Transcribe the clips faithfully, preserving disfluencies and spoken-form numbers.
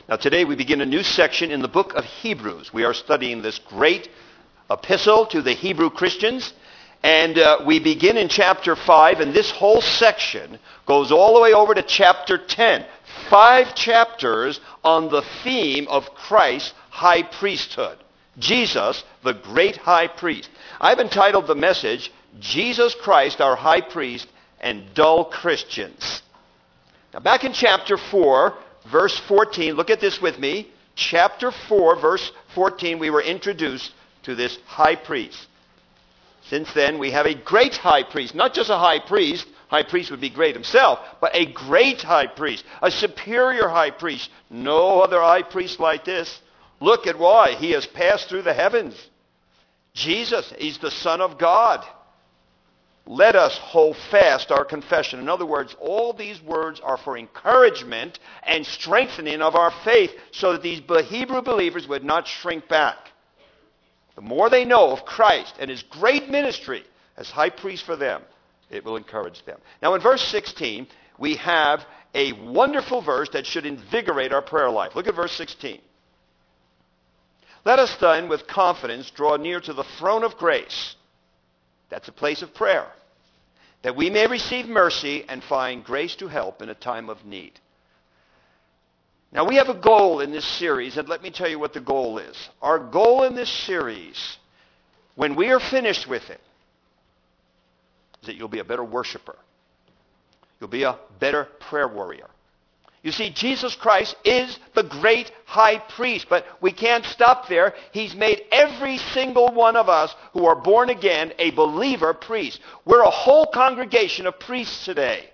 Now today we begin a new section in the book of Hebrews. We are studying this great epistle to the Hebrew Christians. And uh, we begin in chapter five, and this whole section goes all the way over to chapter ten. Five chapters on the theme of Christ's high priesthood. Jesus, the great high priest. I've entitled the message, Jesus Christ, our high priest, and dull Christians. Now back in chapter four, verse fourteen, look at this with me. Chapter four, verse fourteen, we were introduced to this high priest. Since then, we have a great high priest, not just a high priest. High priest would be great himself, but a great high priest, a superior high priest. No other high priest like this. Look at why. He has passed through the heavens. Jesus, he's the Son of God. Let us hold fast our confession. In other words, all these words are for encouragement and strengthening of our faith so that these Hebrew believers would not shrink back. The more they know of Christ and his great ministry as high priest for them, it will encourage them. Now in verse sixteen, we have a wonderful verse that should invigorate our prayer life. Look at verse sixteen. Let us then with confidence draw near to the throne of grace. That's a place of prayer. That we may receive mercy and find grace to help in a time of need. Now we have a goal in this series, and let me tell you what the goal is. Our goal in this series, when we are finished with it, is that you'll be a better worshiper. You'll be a better prayer warrior. You see, Jesus Christ is the great high priest, but we can't stop there. He's made every single one of us who are born again a believer priest. We're a whole congregation of priests today.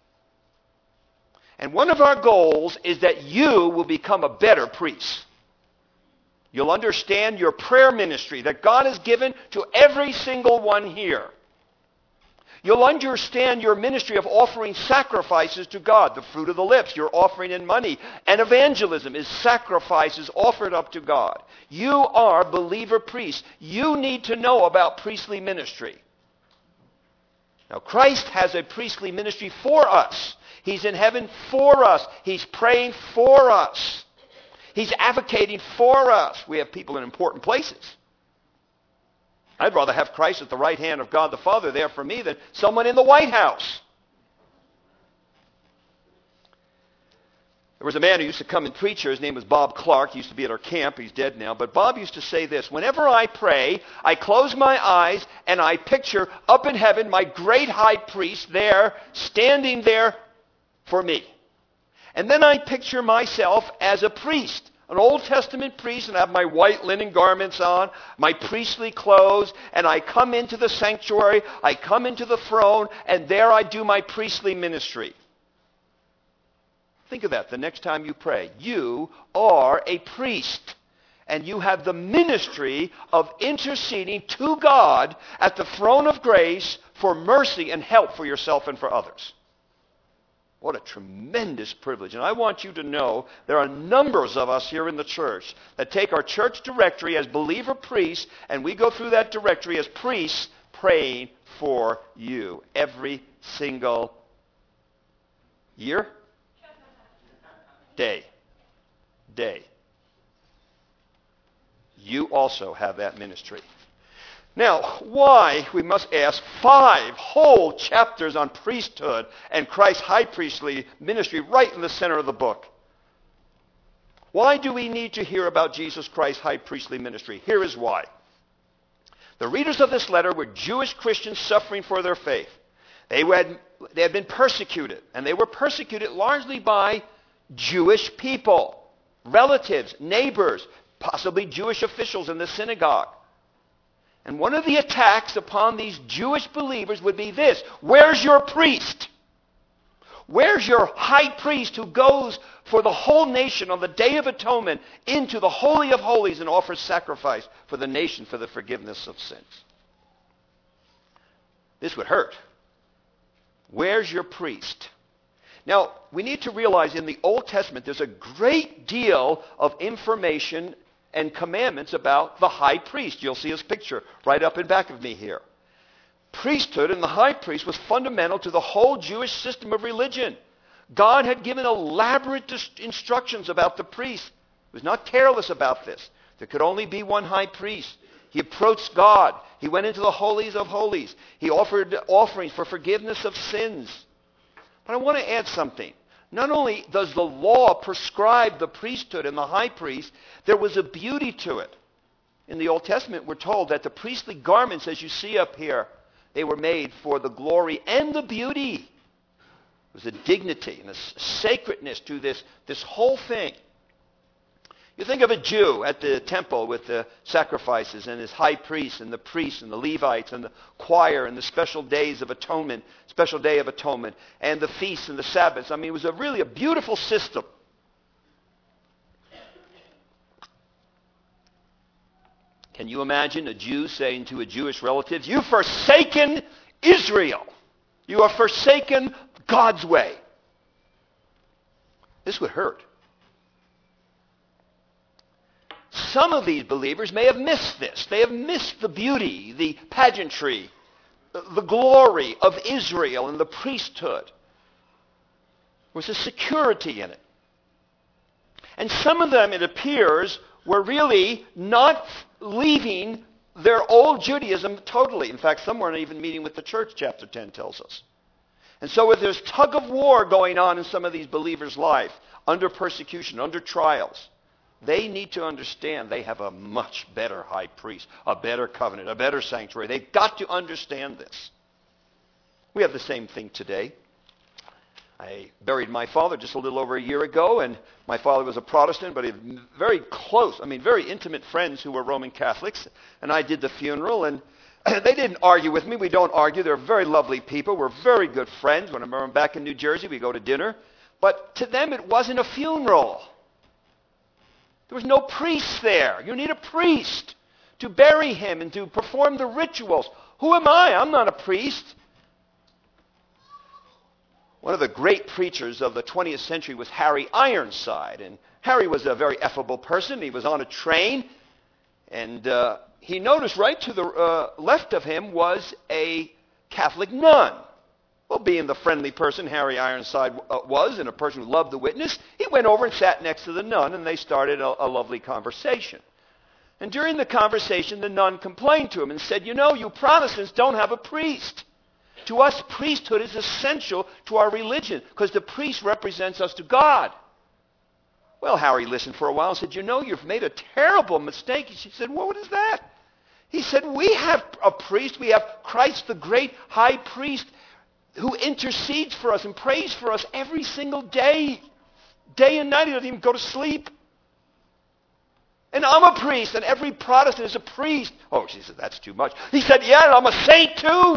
And one of our goals is that you will become a better priest. You'll understand your prayer ministry that God has given to every single one here. You'll understand your ministry of offering sacrifices to God, the fruit of the lips, your offering in money. And evangelism is sacrifices offered up to God. You are believer priests. You need to know about priestly ministry. Now, Christ has a priestly ministry for us. He's in heaven for us. He's praying for us. He's advocating for us. We have people in important places. I'd rather have Christ at the right hand of God the Father there for me than someone in the White House. There was a man who used to come and preach here. His name was Bob Clark. He used to be at our camp. He's dead now. But Bob used to say this: whenever I pray, I close my eyes and I picture up in heaven my great high priest there, standing there for me. And then I picture myself as a priest, an Old Testament priest, and I have my white linen garments on, my priestly clothes, and I come into the sanctuary, I come into the throne, and there I do my priestly ministry. Think of that the next time you pray. You are a priest, and you have the ministry of interceding to God at the throne of grace for mercy and help for yourself and for others. What a tremendous privilege. And I want you to know there are numbers of us here in the church that take our church directory as believer priests, and we go through that directory as priests praying for you every single year, day, day. You also have that ministry. Now, why, we must ask, five whole chapters on priesthood and Christ's high priestly ministry right in the center of the book? Why do we need to hear about Jesus Christ's high priestly ministry? Here is why. The readers of this letter were Jewish Christians suffering for their faith. They had, they had been persecuted, and they were persecuted largely by Jewish people, relatives, neighbors, possibly Jewish officials in the synagogue. And one of the attacks upon these Jewish believers would be this: where's your priest? Where's your high priest who goes for the whole nation on the Day of Atonement into the Holy of Holies and offers sacrifice for the nation for the forgiveness of sins? This would hurt. Where's your priest? Now, we need to realize in the Old Testament there's a great deal of information and commandments about the high priest. You'll see his picture right up in back of me here. Priesthood and the high priest was fundamental to the whole Jewish system of religion. God had given elaborate instructions about the priest. He was not careless about this. There could only be one high priest. He approached God. He went into the holies of holies. He offered offerings for forgiveness of sins. But I want to add something. Not only does the law prescribe the priesthood and the high priest, there was a beauty to it. In the Old Testament, we're told that the priestly garments, as you see up here, they were made for the glory and the beauty. There was a dignity and a sacredness to this, this whole thing. You think of a Jew at the temple with the sacrifices and his high priest and the priests and the Levites and the choir and the special days of atonement, special day of atonement, and the feasts and the Sabbaths. I mean, it was a really a beautiful system. Can you imagine a Jew saying to a Jewish relative, "You've forsaken Israel. You have forsaken God's way"? This would hurt. Some of these believers may have missed this. They have missed the beauty, the pageantry, the glory of Israel and the priesthood. There was a security in it. And some of them, it appears, were really not leaving their old Judaism totally. In fact, some weren't even meeting with the church, chapter ten tells us. And so if there's tug of war going on in some of these believers' life, under persecution, under trials, they need to understand they have a much better high priest, a better covenant, a better sanctuary. They've got to understand this. We have the same thing today. I buried my father just a little over a year ago, and my father was a Protestant, but he had very close, I mean, very intimate friends who were Roman Catholics, and I did the funeral, and they didn't argue with me. We don't argue. They're very lovely people. We're very good friends. When I'm back in New Jersey, we go to dinner. But to them, it wasn't a funeral. There was no priest there. You need a priest to bury him and to perform the rituals. Who am I? I'm not a priest. One of the great preachers of the twentieth century was Harry Ironside. And Harry was a very affable person. He was on a train. And uh, he noticed right to the uh, left of him was a Catholic nun. Well, being the friendly person Harry Ironside uh, was, and a person who loved the witness, he went over and sat next to the nun, and they started a, a lovely conversation. And during the conversation, the nun complained to him and said, "You know, you Protestants don't have a priest. To us, priesthood is essential to our religion, because the priest represents us to God." Well, Harry listened for a while and said, "You know, you've made a terrible mistake." She said, "Well, what is that?" He said, "We have a priest. We have Christ, the great high priest, who intercedes for us and prays for us every single day. Day and night, he doesn't even go to sleep. And I'm a priest, and every Protestant is a priest." Oh, she said, "That's too much." He said, "Yeah, and I'm a saint too."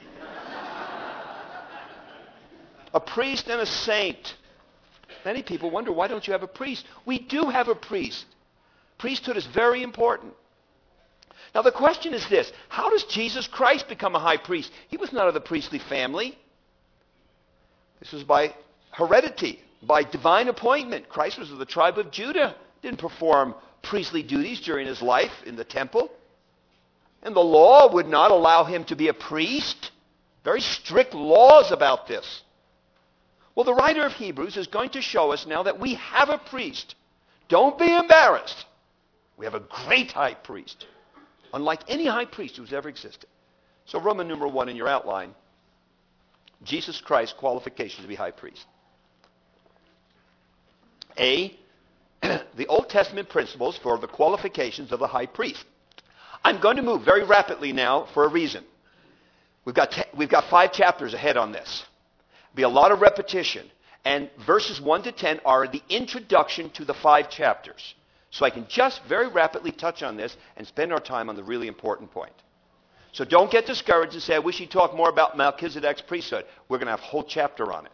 A priest and a saint. Many people wonder, why don't you have a priest? We do have a priest. Priesthood is very important. Now the question is this: how does Jesus Christ become a high priest? He was not of the priestly family. This was by heredity, by divine appointment. Christ was of the tribe of Judah. Didn't perform priestly duties during his life in the temple. And the law would not allow him to be a priest. Very strict laws about this. Well, the writer of Hebrews is going to show us now that we have a priest. Don't be embarrassed. We have a great high priest, unlike any high priest who's ever existed. So Roman numeral one in your outline, Jesus Christ's qualifications to be high priest. A, the Old Testament principles for the qualifications of the high priest. I'm going to move very rapidly now for a reason. We've got, te- we've got five chapters ahead on this. Be a lot of repetition. And verses one to ten are the introduction to the five chapters. So I can just very rapidly touch on this and spend our time on the really important point. So don't get discouraged and say, "I wish he'd talk more about Melchizedek's priesthood." We're going to have a whole chapter on it.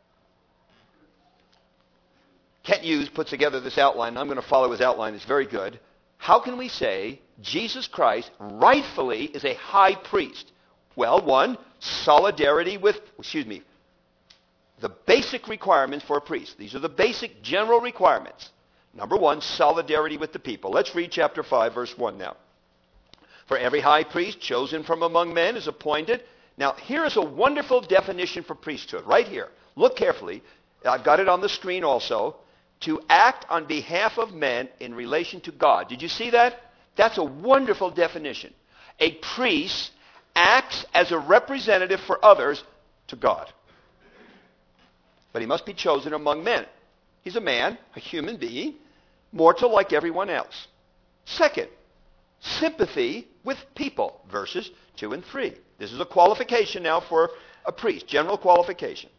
Kent Hughes put together this outline. I'm going to follow his outline. It's very good. How can we say Jesus Christ rightfully is a high priest? Well, one, solidarity with, excuse me, the basic requirements for a priest. These are the basic general requirements. Number one, solidarity with the people. Let's read chapter five, verse one now. "For every high priest chosen from among men is appointed." Now, here is a wonderful definition for priesthood, right here. Look carefully. I've got it on the screen also, to act on behalf of men in relation to God. Did you see that? That's a wonderful definition. A priest acts as a representative for others to God. But he must be chosen among men. He's a man, a human being, mortal like everyone else. Second, sympathy with people, verses two and three. This is a qualification now for a priest, general qualification.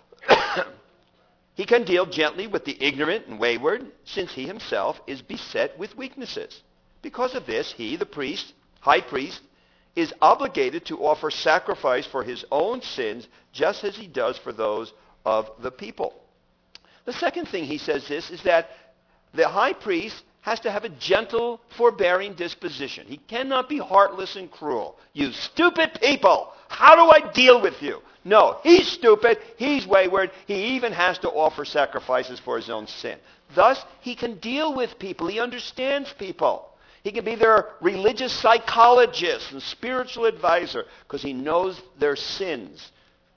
He can deal gently with the ignorant and wayward, since he himself is beset with weaknesses. Because of this, he, the priest, high priest, is obligated to offer sacrifice for his own sins, just as he does for those of the people. The second thing he says this is that the high priest has to have a gentle, forbearing disposition. He cannot be heartless and cruel. You stupid people! How do I deal with you? No, he's stupid, he's wayward, he even has to offer sacrifices for his own sin. Thus, he can deal with people, he understands people. He can be their religious psychologist and spiritual advisor because he knows their sins.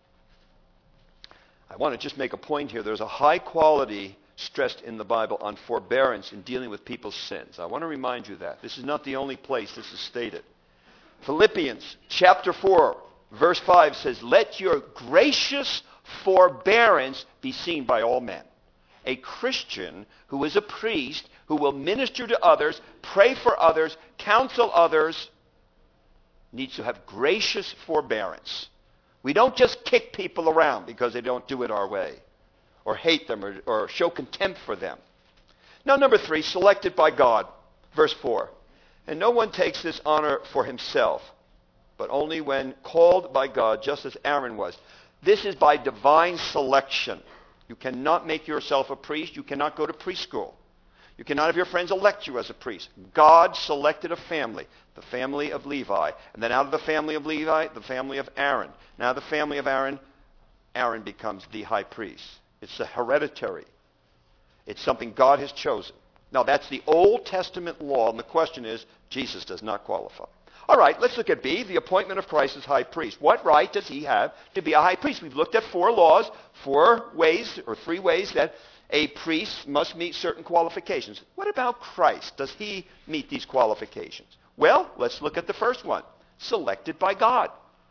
I want to just make a point here. There's a high quality stressed in the Bible on forbearance in dealing with people's sins. I want to remind you that. This is not the only place this is stated. Philippians chapter four, verse five says, "Let your gracious forbearance be seen by all men." A Christian who is a priest, who will minister to others, pray for others, counsel others, needs to have gracious forbearance. We don't just kick people around because they don't do it our way, or hate them, or, or show contempt for them. Now, number three, selected by God. Verse four. "And no one takes this honor for himself, but only when called by God, just as Aaron was." This is by divine selection. You cannot make yourself a priest. You cannot go to preschool. You cannot have your friends elect you as a priest. God selected a family, the family of Levi. And then out of the family of Levi, the family of Aaron. Now the family of Aaron, Aaron becomes the high priest. It's a hereditary. It's something God has chosen. Now that's the Old Testament law, and the question is, Jesus does not qualify. All right, let's look at B, the appointment of Christ as high priest. What right does he have to be a high priest? We've looked at four laws, four ways, or three ways that a priest must meet certain qualifications. What about Christ? Does he meet these qualifications? Well, let's look at the first one. Selected by God.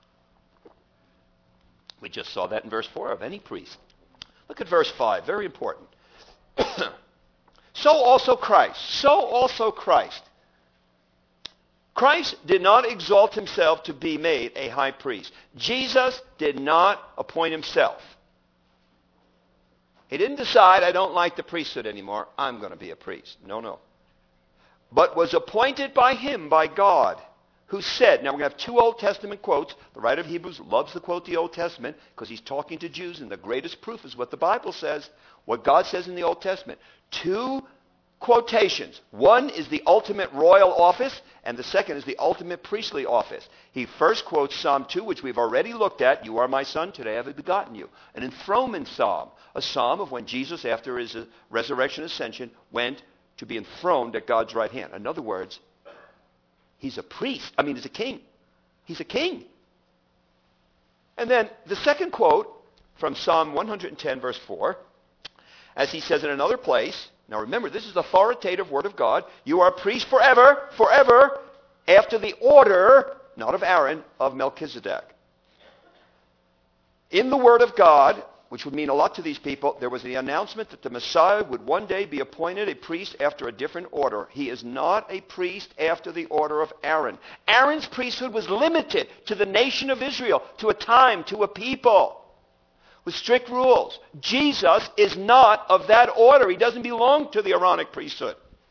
We just saw that in verse four of any priest. Look at verse five, very important. So also Christ. So also Christ. Christ did not exalt himself to be made a high priest. Jesus did not appoint himself. He didn't decide, I don't like the priesthood anymore, I'm going to be a priest. No, no. But was appointed by him, by God, who said, now we have two Old Testament quotes. The writer of Hebrews loves to quote the Old Testament because he's talking to Jews, and the greatest proof is what the Bible says, what God says in the Old Testament. Two quotations. One is the ultimate royal office, and the second is the ultimate priestly office. He first quotes Psalm two, which we've already looked at. "You are my son, today I have begotten you." An enthronement psalm, a psalm of when Jesus, after his resurrection and ascension, went to be enthroned at God's right hand. In other words, he's a priest. I mean, he's a king. He's a king. And then the second quote from Psalm one hundred ten, verse four, as he says in another place, now remember, this is the authoritative word of God. "You are a priest forever, forever, after the order," not of Aaron, "of Melchizedek." In the word of God, which would mean a lot to these people, there was the announcement that the Messiah would one day be appointed a priest after a different order. He is not a priest after the order of Aaron. Aaron's priesthood was limited to the nation of Israel, to a time, to a people, with strict rules. Jesus is not of that order. He doesn't belong to the Aaronic priesthood.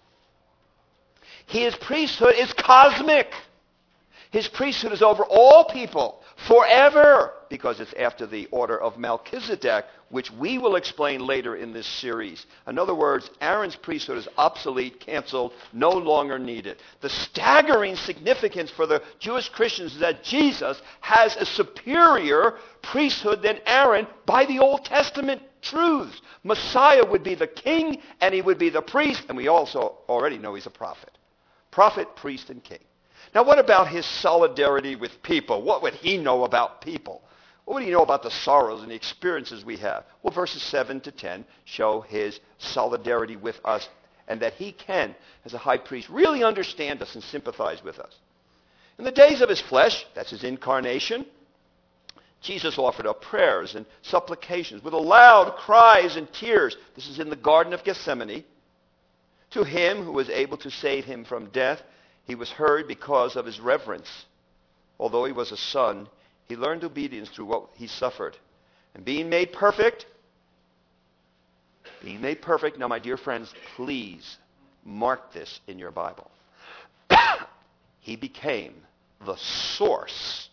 His priesthood is cosmic. His priesthood is over all people forever, because it's after the order of Melchizedek, which we will explain later in this series. In other words, Aaron's priesthood is obsolete, canceled, no longer needed. The staggering significance for the Jewish Christians is that Jesus has a superior priesthood than Aaron by the Old Testament truths. Messiah would be the king, and he would be the priest, and we also already know he's a prophet. Prophet, priest, and king. Now, what about his solidarity with people? What would he know about people? Well, what do you know about the sorrows and the experiences we have? Well, verses seven to ten show his solidarity with us and that he can, as a high priest, really understand us and sympathize with us. In the days of his flesh, that's his incarnation, Jesus offered up prayers and supplications with loud cries and tears. This is in the Garden of Gethsemane. To him who was able to save him from death, he was heard because of his reverence. Although he was a son, he learned obedience through what he suffered. And being made perfect, being made perfect, now my dear friends, please mark this in your Bible. He became the source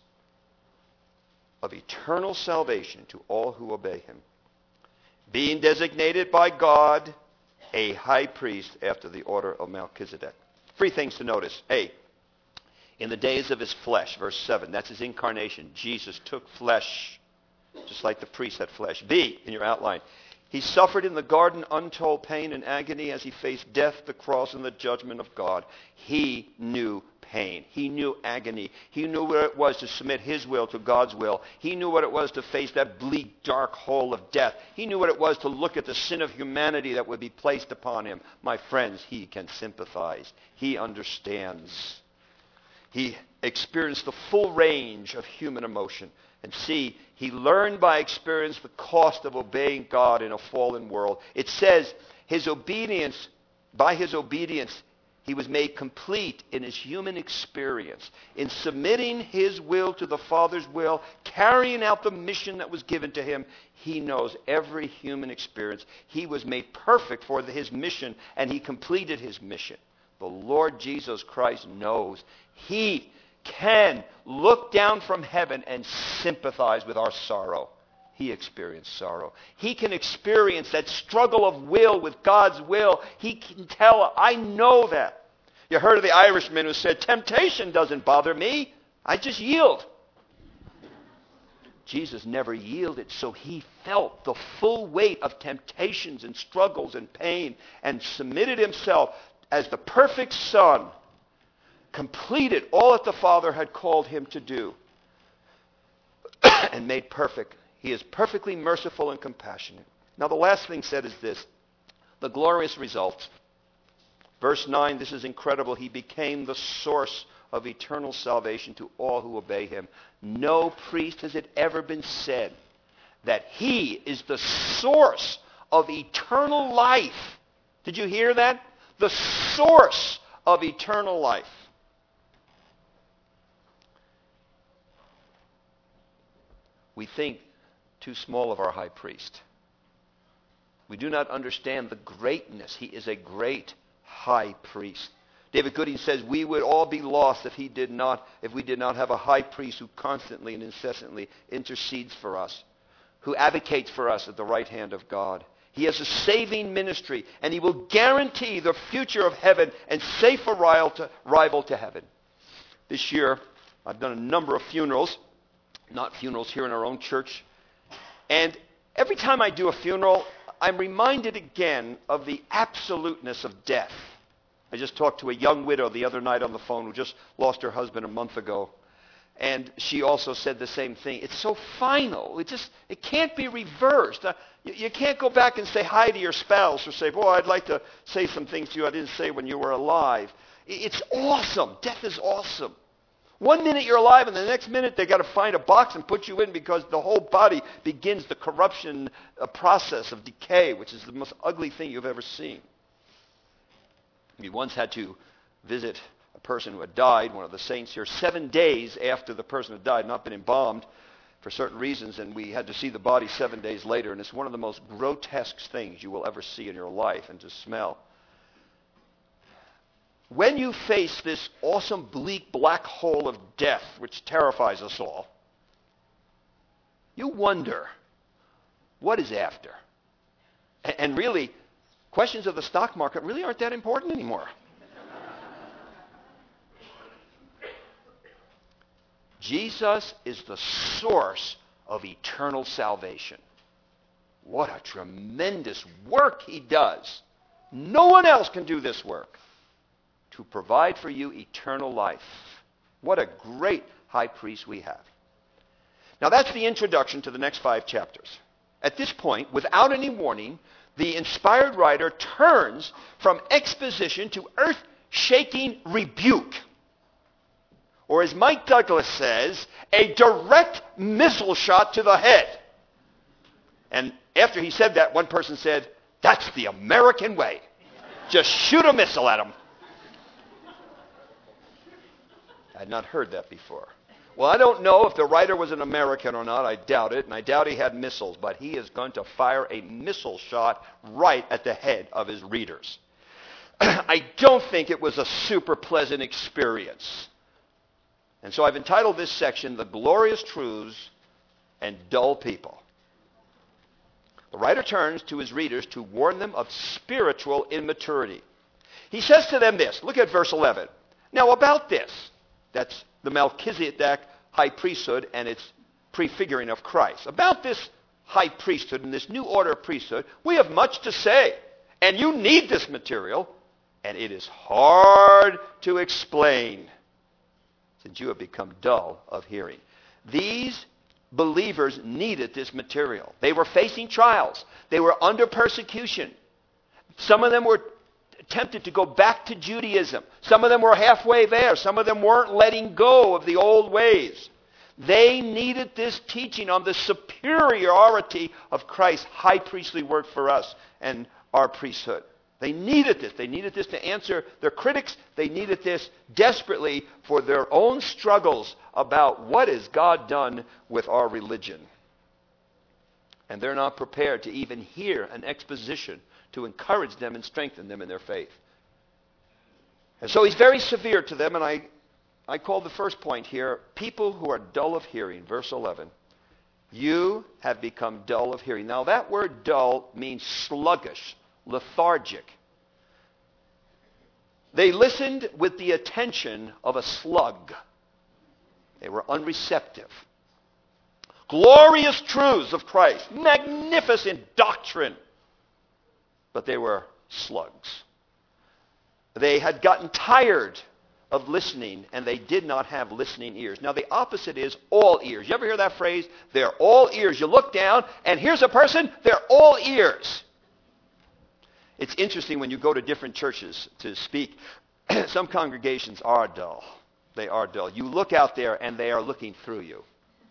of eternal salvation to all who obey him, being designated by God a high priest after the order of Melchizedek. Three things to notice. A, in the days of his flesh, verse seven, that's his incarnation. Jesus took flesh, just like the priest had flesh. B, in your outline, he suffered in the garden untold pain and agony as he faced death, the cross, and the judgment of God. He knew pain. He knew agony. He knew what it was to submit his will to God's will. He knew what it was to face that bleak, dark hole of death. He knew what it was to look at the sin of humanity that would be placed upon him. My friends, he can sympathize. He understands. He experienced the full range of human emotion. And see, he learned by experience the cost of obeying God in a fallen world. It says his obedience, by his obedience, he was made complete in his human experience. In submitting his will to the Father's will, carrying out the mission that was given to him, he knows every human experience. He was made perfect for his mission, and he completed his mission. The Lord Jesus Christ knows. He can look down from heaven and sympathize with our sorrow. He experienced sorrow. He can experience that struggle of will with God's will. He can tell, I know that. You heard of the Irishman who said, temptation doesn't bother me. I just yield. Jesus never yielded, so he felt the full weight of temptations and struggles and pain and submitted himself as the perfect Son, completed all that the Father had called him to do, and made perfect. He is perfectly merciful and compassionate. Now the last thing said is this, the glorious result. Verse nine, this is incredible. He became the source of eternal salvation to all who obey him. No priest has it ever been said that he is the source of eternal life. Did you hear that? The source of eternal life. We think too small of our high priest. We do not understand the greatness. He is a great high priest. David Gooding says we would all be lost if he did not, if we did not have a high priest who constantly and incessantly intercedes for us, who advocates for us at the right hand of God. He has a saving ministry, and he will guarantee the future of heaven and safe arrival to, arrival to heaven. This year, I've done a number of funerals, not funerals here in our own church, and every time I do a funeral, I'm reminded again of the absoluteness of death. I just talked to a young widow the other night on the phone who just lost her husband a month ago. And she also said the same thing. It's so final. It just, it can't be reversed. Uh, you, you can't go back and say hi to your spouse or say, boy, I'd like to say some things to you I didn't say when you were alive. It's awesome. Death is awesome. One minute you're alive, and the next minute they got to find a box and put you in because the whole body begins the corruption uh, process of decay, which is the most ugly thing you've ever seen. We once had to visit a person who had died, one of the saints here, seven days after the person had died, not been embalmed for certain reasons, and we had to see the body seven days later, and it's one of the most grotesque things you will ever see in your life and to smell. When you face this awesome, bleak, black hole of death, which terrifies us all, you wonder, what is after? And really, questions of the stock market really aren't that important anymore. Jesus is the source of eternal salvation. What a tremendous work he does. No one else can do this work. To provide for you eternal life. What a great high priest we have. Now that's the introduction to the next five chapters. At this point, without any warning, the inspired writer turns from exposition to earth-shaking rebuke. Or as Mike Douglas says, a direct missile shot to the head. And after he said that, one person said, "That's the American way. Just shoot a missile at them." I had not heard that before. Well, I don't know if the writer was an American or not. I doubt it, and I doubt he had missiles. But he is going to fire a missile shot right at the head of his readers. I don't think it was a super pleasant experience. And so I've entitled this section, "The Glorious Truths and Dull People." The writer turns to his readers to warn them of spiritual immaturity. He says to them this. Look at verse eleven. "Now about this," that's the Melchizedek high priesthood and its prefiguring of Christ. "About this high priesthood and this new order of priesthood, we have much to say. And you need this material, and it is hard to explain, since you have become dull of hearing." These believers needed this material. They were facing trials. They were under persecution. Some of them were tempted to go back to Judaism. Some of them were halfway there. Some of them weren't letting go of the old ways. They needed this teaching on the superiority of Christ's high priestly work for us and our priesthood. They needed this. They needed this to answer their critics. They needed this desperately for their own struggles about what has God done with our religion. And they're not prepared to even hear an exposition to encourage them and strengthen them in their faith. And so he's very severe to them, and I, I call the first point here, people who are dull of hearing. Verse eleven. You have become dull of hearing. Now that word dull means sluggish, lethargic. They listened with the attention of a slug. They were unreceptive. Glorious truths of Christ, magnificent doctrine. But they were slugs. They had gotten tired of listening, and they did not have listening ears. Now, the opposite is all ears. You ever hear that phrase? They're all ears. You look down, and here's a person, they're all ears. It's interesting when you go to different churches to speak. Some congregations are dull. They are dull. You look out there, and they are looking through you.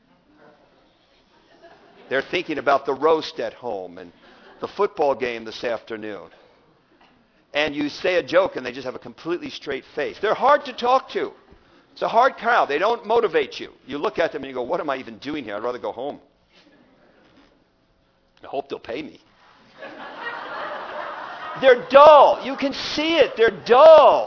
They're thinking about the roast at home and the football game this afternoon. And you say a joke and they just have a completely straight face. They're hard to talk to. It's a hard crowd. They don't motivate you. You look at them and you go, what am I even doing here? I'd rather go home. I hope they'll pay me. They're dull. You can see it. They're dull.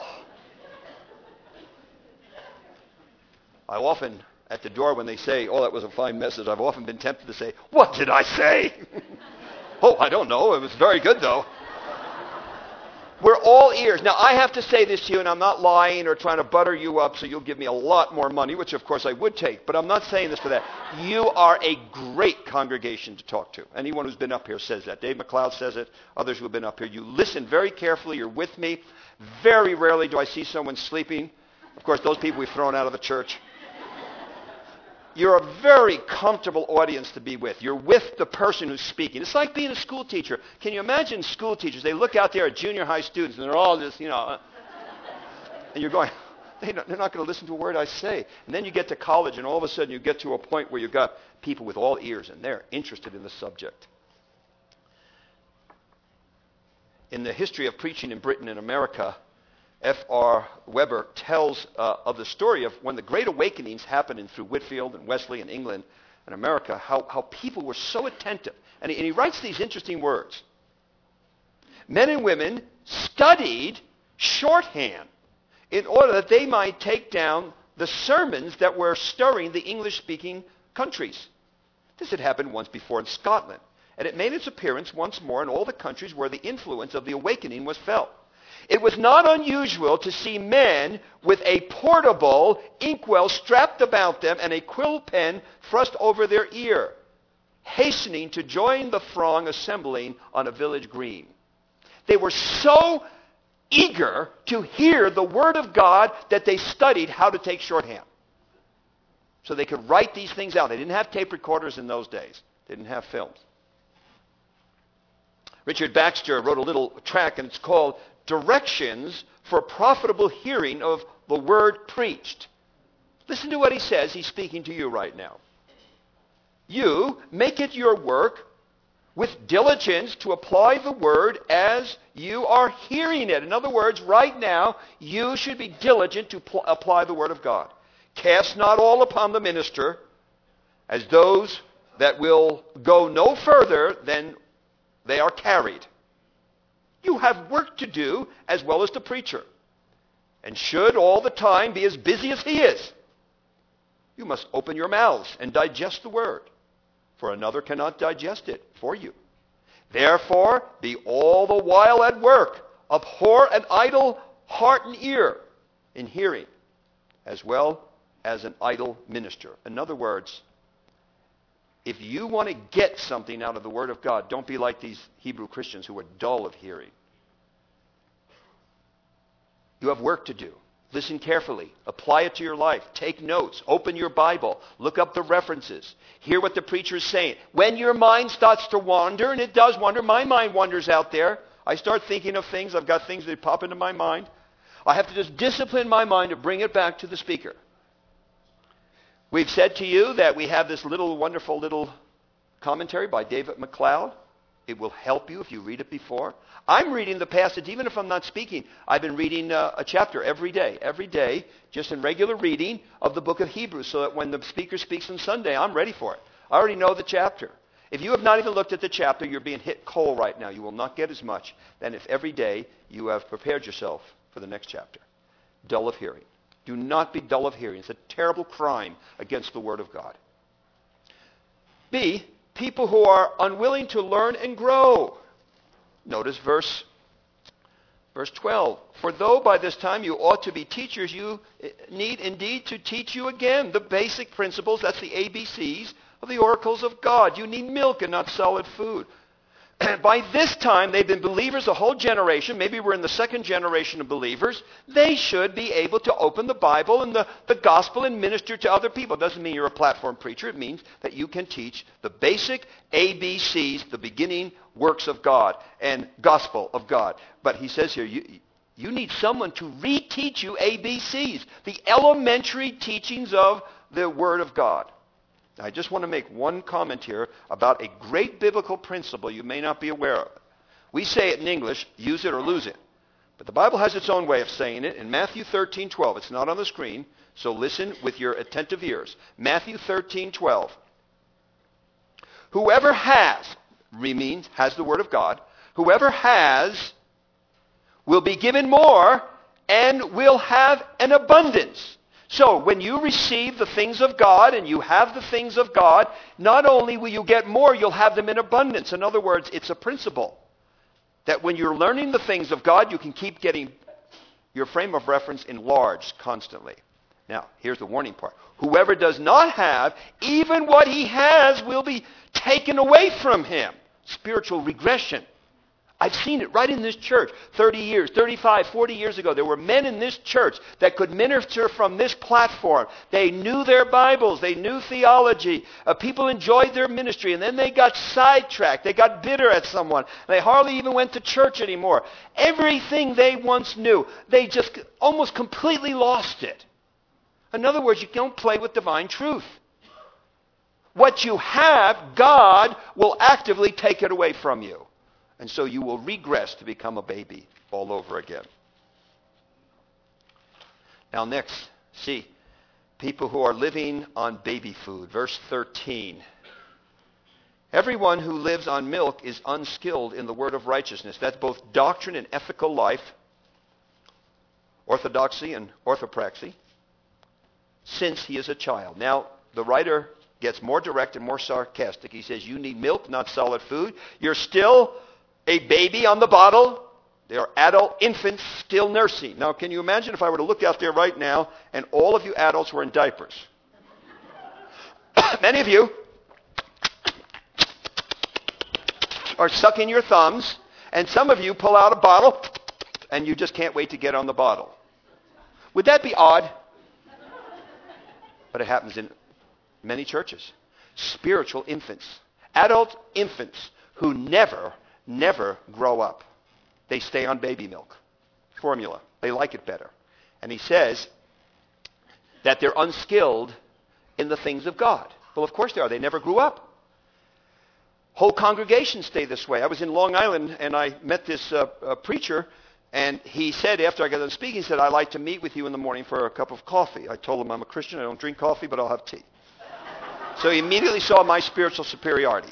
I often, at the door when they say, oh, that was a fine message, I've often been tempted to say, what did I say? Oh, I don't know. It was very good, though. We're all ears. Now, I have to say this to you, and I'm not lying or trying to butter you up so you'll give me a lot more money, which, of course, I would take. But I'm not saying this for that. You are a great congregation to talk to. Anyone who's been up here says that. Dave McLeod says it. Others who have been up here. You listen very carefully. You're with me. Very rarely do I see someone sleeping. Of course, those people we've thrown out of the church. You're a very comfortable audience to be with. You're with the person who's speaking. It's like being a school teacher. Can you imagine school teachers? They look out there at junior high students, and they're all just, you know, uh, and you're going, they're not going to listen to a word I say. And then you get to college, and all of a sudden you get to a point where you've got people with all ears, and they're interested in the subject. In the history of preaching in Britain and America, F R Weber tells uh, of the story of when the Great Awakenings happened in, through Whitefield and Wesley in England and America, how, how people were so attentive. And he, and he writes these interesting words. Men and women studied shorthand in order that they might take down the sermons that were stirring the English-speaking countries. This had happened once before in Scotland, and it made its appearance once more in all the countries where the influence of the awakening was felt. It was not unusual to see men with a portable inkwell strapped about them and a quill pen thrust over their ear, hastening to join the throng assembling on a village green. They were so eager to hear the word of God that they studied how to take shorthand. so they could write these things out. They didn't have tape recorders in those days. They didn't have films. Richard Baxter wrote a little tract, and it's called Directions for Profitable Hearing of the Word Preached. Listen to what he says. He's speaking to you right now. You make it your work with diligence to apply the word as you are hearing it. In other words, right now, you should be diligent to pl- apply the word of God. Cast not all upon the minister as those that will go no further than they are carried. You have work to do as well as the preacher, and should all the time be as busy as he is. You must open your mouths and digest the word, for another cannot digest it for you. Therefore, be all the while at work. Abhor an idle heart and ear in hearing, as well as an idle minister. In other words, if you want to get something out of the Word of God, don't be like these Hebrew Christians who are dull of hearing. You have work to do. Listen carefully. Apply it to your life. Take notes. Open your Bible. Look up the references. Hear what the preacher is saying. When your mind starts to wander, and it does wander, my mind wanders out there. I start thinking of things. I've got things that pop into my mind. I have to just discipline my mind to bring it back to the speaker. We've said to you that we have this little wonderful little commentary by David MacLeod. It will help you if you read it before. I'm reading the passage, even if I'm not speaking. I've been reading uh, a chapter every day, every day, just in regular reading of the book of Hebrews, so that when the speaker speaks on Sunday, I'm ready for it. I already know the chapter. If you have not even looked at the chapter, you're being hit cold right now. You will not get as much than if every day you have prepared yourself for the next chapter. Dull of hearing. Do not be dull of hearing. It's a terrible crime against the Word of God. B, people who are unwilling to learn and grow. Notice verse, verse twelve. For though by this time you ought to be teachers, you need indeed to teach you again the basic principles, that's the A B Cs, of the oracles of God. You need milk and not solid food. By this time, they've been believers a whole generation. Maybe we're in the second generation of believers. They should be able to open the Bible and the, the gospel and minister to other people. It doesn't mean you're a platform preacher. It means that you can teach the basic A B Cs, the beginning works of God and gospel of God. But he says here, you, you need someone to reteach you A B Cs, the elementary teachings of the Word of God. I just want to make one comment here about a great biblical principle you may not be aware of. We say it in English, use it or lose it. But the Bible has its own way of saying it. In Matthew thirteen twelve, it's not on the screen, so listen with your attentive ears. Matthew thirteen twelve. Whoever has, means has the Word of God, whoever has will be given more and will have an abundance. So when you receive the things of God and you have the things of God, not only will you get more, you'll have them in abundance. In other words, it's a principle that when you're learning the things of God, you can keep getting your frame of reference enlarged constantly. Now, here's the warning part. Whoever does not have, even what he has will be taken away from him. Spiritual regression. I've seen it right in this church. thirty years, thirty-five, forty years ago, there were men in this church that could minister from this platform. They knew their Bibles. They knew theology. Uh, people enjoyed their ministry, and then they got sidetracked. They got bitter at someone. They hardly even went to church anymore. Everything they once knew, they just almost completely lost it. In other words, you don't play with divine truth. What you have, God will actively take it away from you. And so you will regress to become a baby all over again. Now next, see, people who are living on baby food. Verse thirteen. Everyone who lives on milk is unskilled in the word of righteousness. That's both doctrine and ethical life, orthodoxy and orthopraxy, since he is a child. Now, the writer gets more direct and more sarcastic. He says, you need milk, not solid food. You're still a baby on the bottle. They are adult infants still nursing. Now, can you imagine if I were to look out there right now and all of you adults were in diapers? Many of you are sucking your thumbs, and some of you pull out a bottle, and you just can't wait to get on the bottle. Would that be odd? But it happens in Many churches. Spiritual infants. Adult infants who never, never grow up. They stay on baby milk. Formula. They like it better. And he says that they're unskilled in the things of God. Well, of course they are. They never grew up. Whole congregations stay this way. I was in Long Island, and I met this uh, uh, preacher, and he said, after I got done speaking, he said, I'd like to meet with you in the morning for a cup of coffee. I told him I'm a Christian. I don't drink coffee, but I'll have tea. So he immediately saw my spiritual superiority.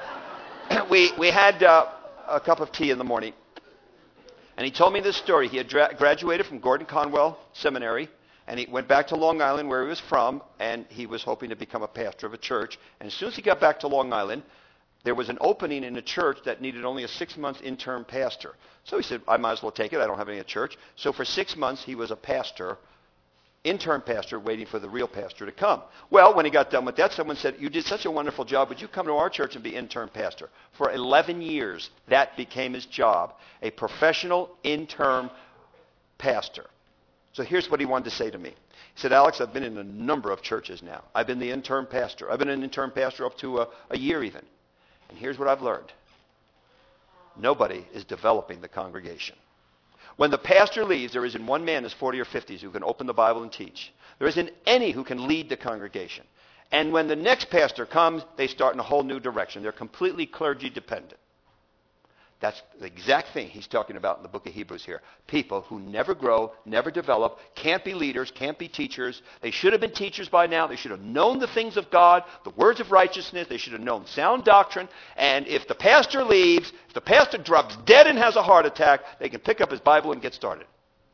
we we had uh, a cup of tea in the morning, and he told me this story. He had dra- graduated from Gordon Conwell Seminary, and he went back to Long Island, where he was from, and he was hoping to become a pastor of a church. And as soon as he got back to Long Island, there was an opening in a church that needed only a six-month interim pastor. So he said, I might as well take it. I don't have any at church. So for six months, he was a pastor, intern pastor, waiting for the real pastor to come. Well, when he got done with that, someone said, you did such a wonderful job. Would you come to our church and be intern pastor? For eleven years, that became his job, a professional intern pastor. So here's what he wanted to say to me. He said, Alex, I've been in a number of churches now. I've been the intern pastor. I've been an intern pastor up to a, a year even. And here's what I've learned. Nobody is developing the congregation. When the pastor leaves, there isn't one man in his forties or fifties who can open the Bible and teach. There isn't any who can lead the congregation. And when the next pastor comes, they start in a whole new direction. They're completely clergy dependent. That's the exact thing he's talking about in the book of Hebrews here. People who never grow, never develop, can't be leaders, can't be teachers. They should have been teachers by now. They should have known the things of God, the words of righteousness. They should have known sound doctrine. And if the pastor leaves, if the pastor drops dead and has a heart attack, they can pick up his Bible and get started.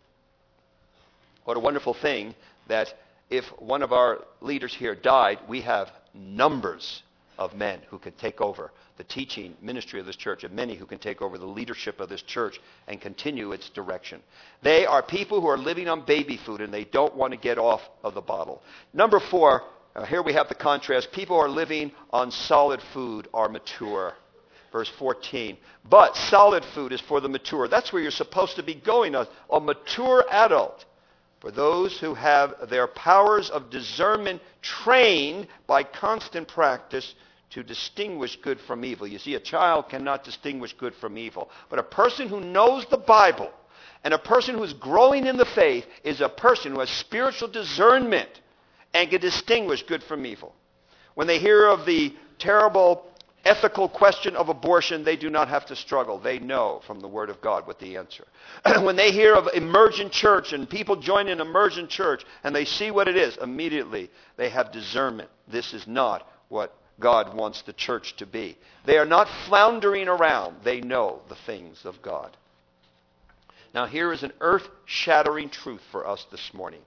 What a wonderful thing that if one of our leaders here died, we have numbers of men who can take over the teaching ministry of this church, and many who can take over the leadership of this church and continue its direction. They are people who are living on baby food, and they don't want to get off of the bottle. Number four, uh, here we have the contrast. People who are living on solid food are mature. Verse fourteen. But solid food is for the mature. That's where you're supposed to be going, a, a mature adult. For those who have their powers of discernment trained by constant practice to distinguish good from evil. You see, a child cannot distinguish good from evil. But a person who knows the Bible and a person who is growing in the faith is a person who has spiritual discernment and can distinguish good from evil. When they hear of the terrible ethical question of abortion, they do not have to struggle. They know from the Word of God what the answer. When they hear of emergent church and people join an emergent church and they see what it is, immediately they have discernment. This is not what God wants the church to be. They are not floundering around. They know the things of God. Now here is an earth-shattering truth for us this morning.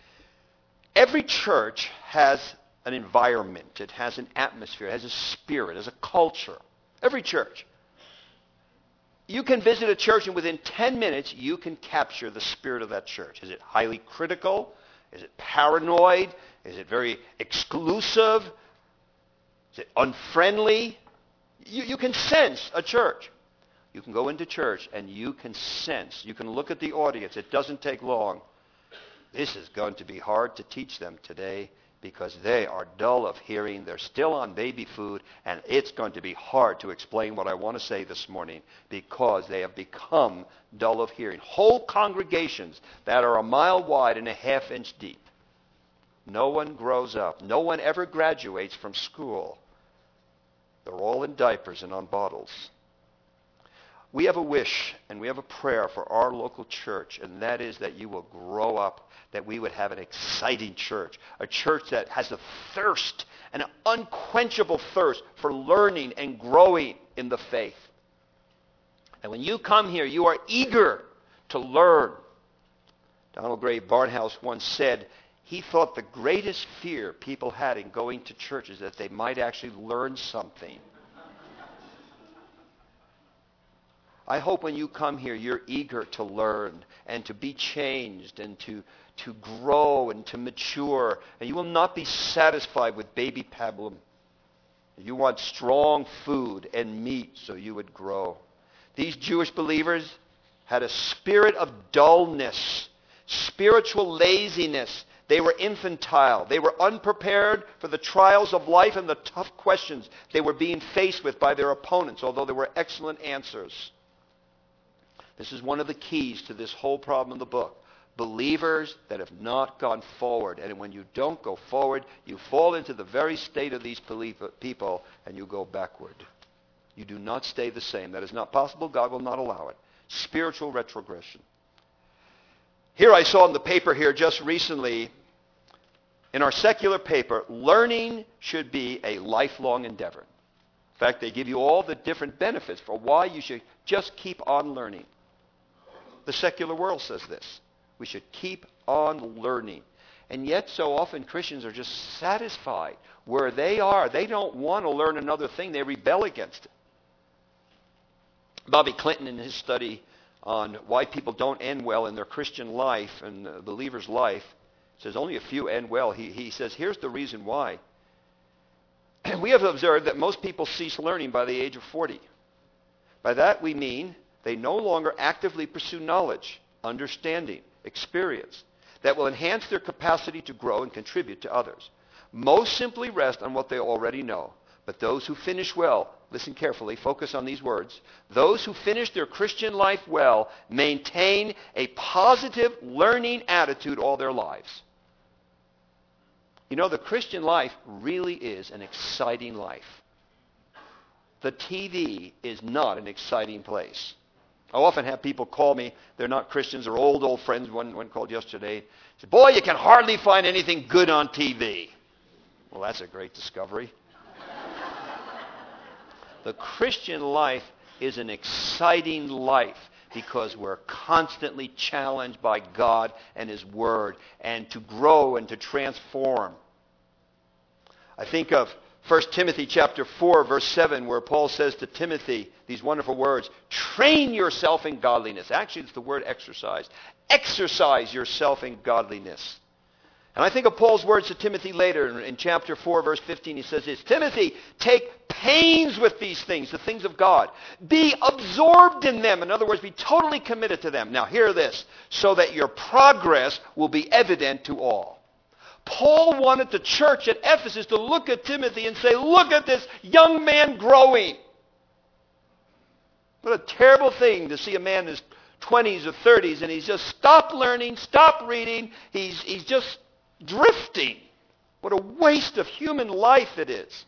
Every church has an environment. It has an atmosphere. It has a spirit. It has a culture. Every church. You can visit a church and within ten minutes you can capture the spirit of that church. Is it highly critical? Is it paranoid? Is it very exclusive? Is it unfriendly? You, you can sense a church. You can go into church and you can sense. You can look at the audience. It doesn't take long. This is going to be hard to teach them today because they are dull of hearing. They're still on baby food, and it's going to be hard to explain what I want to say this morning because they have become dull of hearing. Whole congregations that are a mile wide and a half inch deep. No one grows up. No one ever graduates from school. They're all in diapers and on bottles. We have a wish and we have a prayer for our local church, and that is that you will grow up, that we would have an exciting church, a church that has a thirst, an unquenchable thirst for learning and growing in the faith. And when you come here, you are eager to learn. Donald Gray Barnhouse once said he thought the greatest fear people had in going to church is that they might actually learn something. I hope when you come here, you're eager to learn and to be changed and to, to grow and to mature. And you will not be satisfied with baby pablum. You want strong food and meat so you would grow. These Jewish believers had a spirit of dullness, spiritual laziness. They were infantile. They were unprepared for the trials of life and the tough questions they were being faced with by their opponents, although there were excellent answers. This is one of the keys to this whole problem in the book. Believers that have not gone forward. And when you don't go forward, you fall into the very state of these people and you go backward. You do not stay the same. That is not possible. God will not allow it. Spiritual retrogression. Here I saw in the paper here just recently, in our secular paper, learning should be a lifelong endeavor. In fact, they give you all the different benefits for why you should just keep on learning. The secular world says this. We should keep on learning. And yet so often Christians are just satisfied where they are. They don't want to learn another thing. They rebel against it. Bobby Clinton, in his study on why people don't end well in their Christian life and the believer's life, says only a few end well. He, he says, here's the reason why. And we have observed that most people cease learning by the age of forty. By that we mean they no longer actively pursue knowledge, understanding, experience that will enhance their capacity to grow and contribute to others. Most simply rest on what they already know. But those who finish well, listen carefully, focus on these words. Those who finish their Christian life well maintain a positive learning attitude all their lives. You know, the Christian life really is an exciting life. The T V is not an exciting place. I often have people call me. They're not Christians. They're old, old friends. One, one called yesterday. Said, boy, you can hardly find anything good on T V. Well, that's a great discovery. The Christian life is an exciting life because we're constantly challenged by God and His Word and to grow and to transform. I think of First Timothy chapter four, verse seven, where Paul says to Timothy these wonderful words, train yourself in godliness. Actually, it's the word exercise. Exercise yourself in godliness. And I think of Paul's words to Timothy later in, in chapter four, verse fifteen. He says this, Timothy, take pains with these things, the things of God. Be absorbed in them. In other words, be totally committed to them. Now hear this, so that your progress will be evident to all. Paul wanted the church at Ephesus to look at Timothy and say, look at this young man growing. What a terrible thing to see a man in his twenties or thirties and he's just stopped learning, stopped reading. He's, he's just drifting. What a waste of human life it is.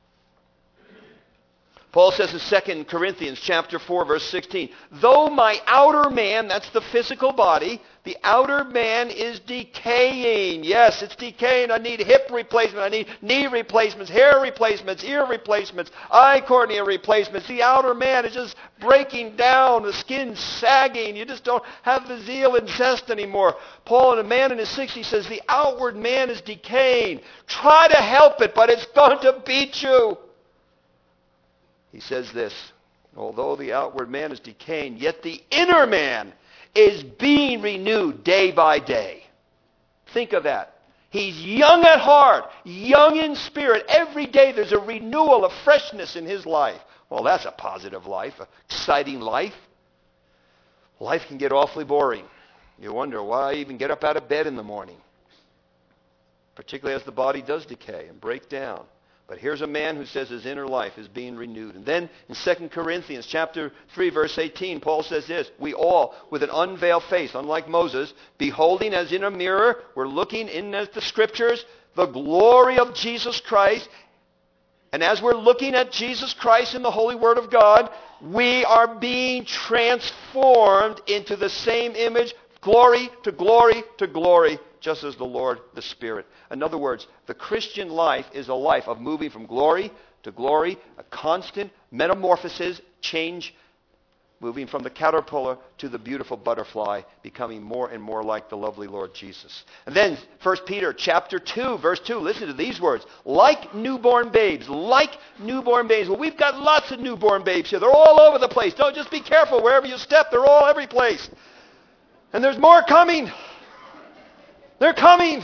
Paul says in Second Corinthians chapter four, verse sixteen, though my outer man, that's the physical body, the outer man is decaying. Yes, it's decaying. I need hip replacement. I need knee replacements, hair replacements, ear replacements, eye cornea replacements. The outer man is just breaking down. The skin's sagging. You just don't have the zeal and zest anymore. Paul, and a man in his sixties, says the outward man is decaying. Try to help it, but it's going to beat you. He says this, although the outward man is decaying, yet the inner man is being renewed day by day. Think of that. He's young at heart, young in spirit. Every day there's a renewal of freshness in his life. Well, that's a positive life, an exciting life. Life can get awfully boring. You wonder why I even get up out of bed in the morning, particularly as the body does decay and break down. But here's a man who says his inner life is being renewed. And then in Second Corinthians chapter three, verse eighteen, Paul says this, we all, with an unveiled face, unlike Moses, beholding as in a mirror, we're looking in at the Scriptures, the glory of Jesus Christ. And as we're looking at Jesus Christ in the Holy Word of God, we are being transformed into the same image, glory to glory to glory, just as the Lord, the Spirit. In other words, the Christian life is a life of moving from glory to glory, a constant metamorphosis, change, moving from the caterpillar to the beautiful butterfly, becoming more and more like the lovely Lord Jesus. And then First Peter chapter two, verse two, listen to these words. Like newborn babes, like newborn babes. Well, we've got lots of newborn babes here. They're all over the place. Don't just be careful. Wherever you step, they're all every place. And there's more coming. They're coming.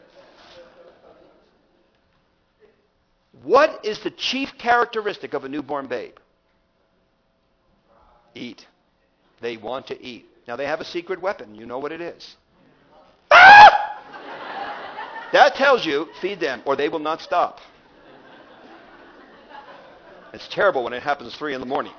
What is the chief characteristic of a newborn babe? Eat. They want to eat. Now they have a secret weapon. You know what it is. Ah! That tells you, feed them, or they will not stop. It's terrible when it happens three in the morning.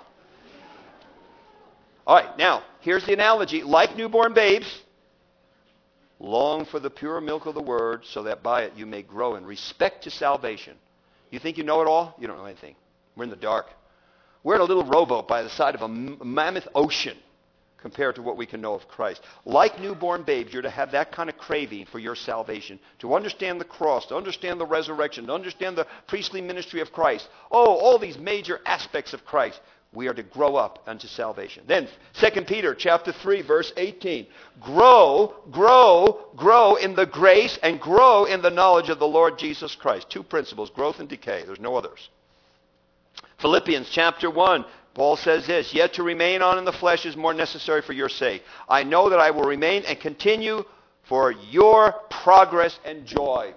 All right, now, here's the analogy. Like newborn babes, long for the pure milk of the word, so that by it you may grow in respect to salvation. You think you know it all? You don't know anything. We're in the dark. We're in a little rowboat by the side of a mammoth ocean compared to what we can know of Christ. Like newborn babes, you're to have that kind of craving for your salvation, to understand the cross, to understand the resurrection, to understand the priestly ministry of Christ. Oh, all these major aspects of Christ. We are to grow up unto salvation. Then, Second Peter chapter three, verse eighteen. Grow, grow, grow in the grace and grow in the knowledge of the Lord Jesus Christ. Two principles, growth and decay. There's no others. Philippians chapter one, Paul says this, yet to remain on in the flesh is more necessary for your sake. I know that I will remain and continue for your progress and joy.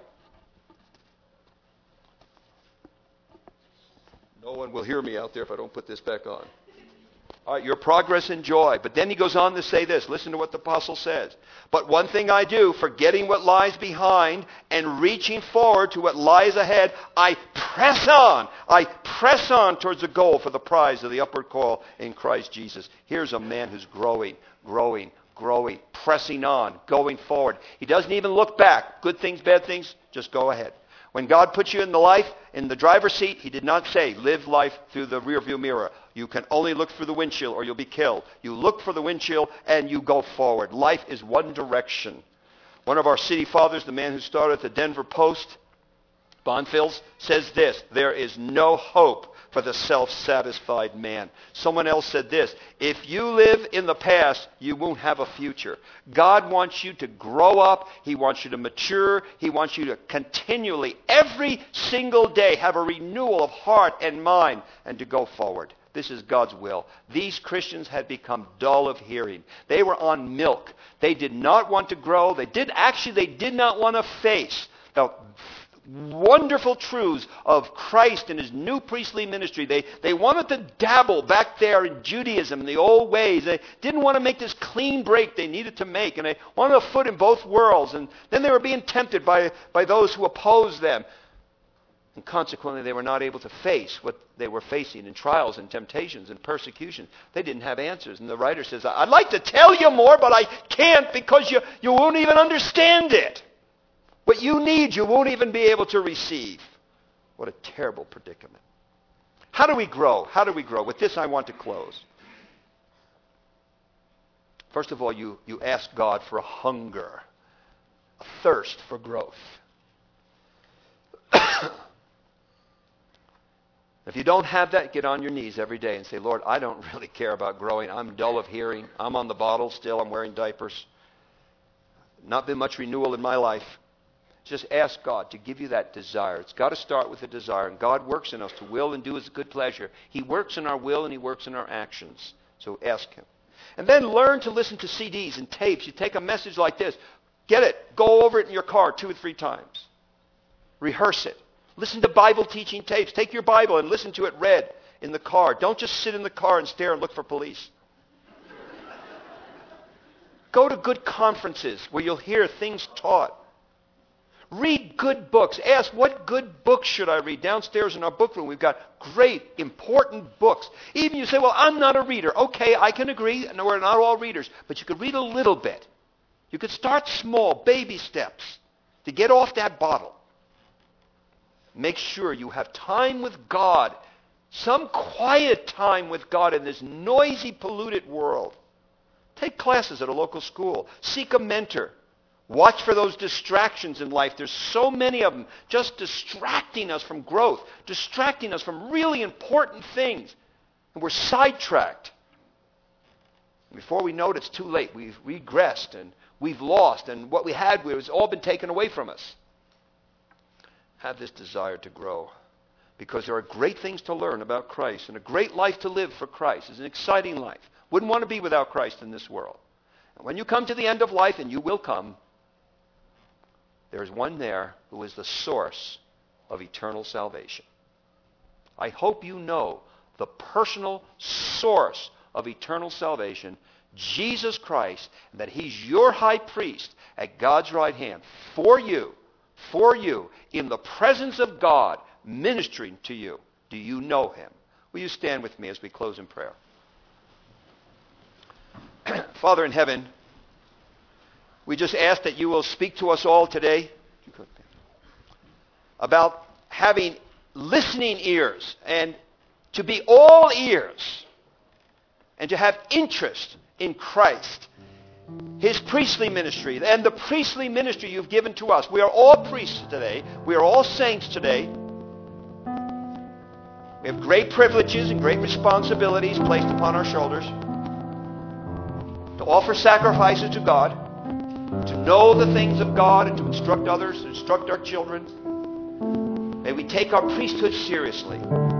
No one will hear me out there if I don't put this back on. All right, your progress and joy. But then he goes on to say this. Listen to what the apostle says. But one thing I do, forgetting what lies behind and reaching forward to what lies ahead, I press on. I press on towards the goal for the prize of the upward call in Christ Jesus. Here's a man who's growing, growing, growing, pressing on, going forward. He doesn't even look back. Good things, bad things, just go ahead. When God put you in the life, in the driver's seat, he did not say, live life through the rearview mirror. You can only look through the windshield or you'll be killed. You look for the windshield and you go forward. Life is one direction. One of our city fathers, the man who started the Denver Post, Bonfils, says this, there is no hope for the self-satisfied man. Someone else said this, if you live in the past, you won't have a future. God wants you to grow up. He wants you to mature. He wants you to continually, every single day, have a renewal of heart and mind and to go forward. This is God's will. These Christians had become dull of hearing. They were on milk. They did not want to grow. They did, actually, they did not want to face the wonderful truths of Christ and his new priestly ministry. They, they wanted to dabble back there in Judaism, in the old ways. They didn't want to make this clean break they needed to make. And they wanted a foot in both worlds. And then they were being tempted by, by those who opposed them. And consequently, they were not able to face what they were facing in trials and temptations and persecution. They didn't have answers. And the writer says, I'd like to tell you more, but I can't because you, you won't even understand it. What you need, you won't even be able to receive. What a terrible predicament. How do we grow? How do we grow? With this, I want to close. First of all, you, you ask God for a hunger, a thirst for growth. If you don't have that, get on your knees every day and say, Lord, I don't really care about growing. I'm dull of hearing. I'm on the bottle still. I'm wearing diapers. Not been much renewal in my life. Just ask God to give you that desire. It's got to start with a desire. And God works in us to will and do his good pleasure. He works in our will and he works in our actions. So ask him. And then learn to listen to C Ds and tapes. You take a message like this. Get it. Go over it in your car two or three times. Rehearse it. Listen to Bible teaching tapes. Take your Bible and listen to it read in the car. Don't just sit in the car and stare and look for police. Go to good conferences where you'll hear things taught. Read good books. Ask, what good books should I read? Downstairs in our book room, we've got great, important books. Even you say, well, I'm not a reader. Okay, I can agree. No, we're not all readers. But you could read a little bit. You could start small, baby steps to get off that bottle. Make sure you have time with God. Some quiet time with God in this noisy, polluted world. Take classes at a local school. Seek a mentor. Watch for those distractions in life. There's so many of them just distracting us from growth, distracting us from really important things. And we're sidetracked. Before we know it, it's too late. We've regressed and we've lost, and what we had has all been taken away from us. Have this desire to grow, because there are great things to learn about Christ and a great life to live for Christ. It's an exciting life. Wouldn't want to be without Christ in this world. And when you come to the end of life, and you will come, there is one there who is the source of eternal salvation. I hope you know the personal source of eternal salvation, Jesus Christ, and that he's your high priest at God's right hand for you, before you in the presence of God, ministering to you. Do you know him? Will you stand with me as we close in prayer? Father in heaven, we just ask that you will speak to us all today about having listening ears and to be all ears and to have interest in Christ, his priestly ministry, and the priestly ministry you've given to us. We are all priests today. We are all saints today. We have great privileges and great responsibilities placed upon our shoulders to offer sacrifices to God, to know the things of God and to instruct others, to instruct our children. May we take our priesthood seriously.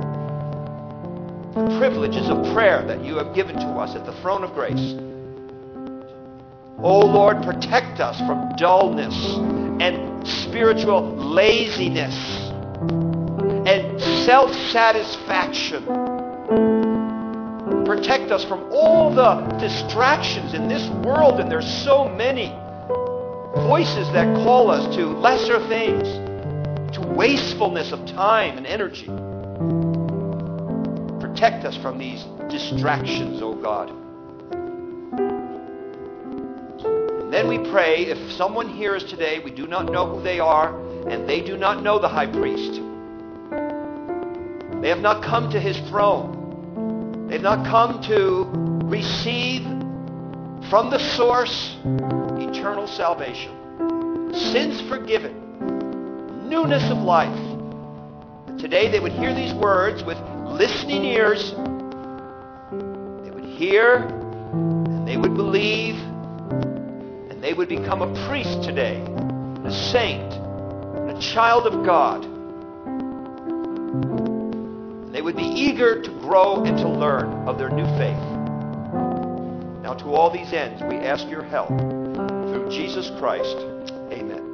The privileges of prayer that you have given to us at the throne of grace. Oh Lord, protect us from dullness and spiritual laziness and self-satisfaction. Protect us from all the distractions in this world, and there's so many voices that call us to lesser things, to wastefulness of time and energy. Protect us from these distractions, O God. And then we pray, if someone here is today, we do not know who they are, and they do not know the high priest. They have not come to his throne. They've not come to receive from the source eternal salvation, sins forgiven, newness of life. Today they would hear these words with listening ears. They would hear and they would believe, and they would become a priest today, a saint, and a child of God. They would be eager to grow and to learn of their new faith. Now to all these ends, we ask your help. Through Jesus Christ, amen.